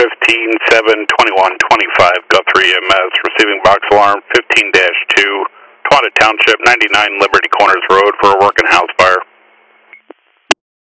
15-7-21-25, Guthrie EMS, receiving box alarm 15-2, Tawanda Township, 99 Liberty Corners Road for a working house fire.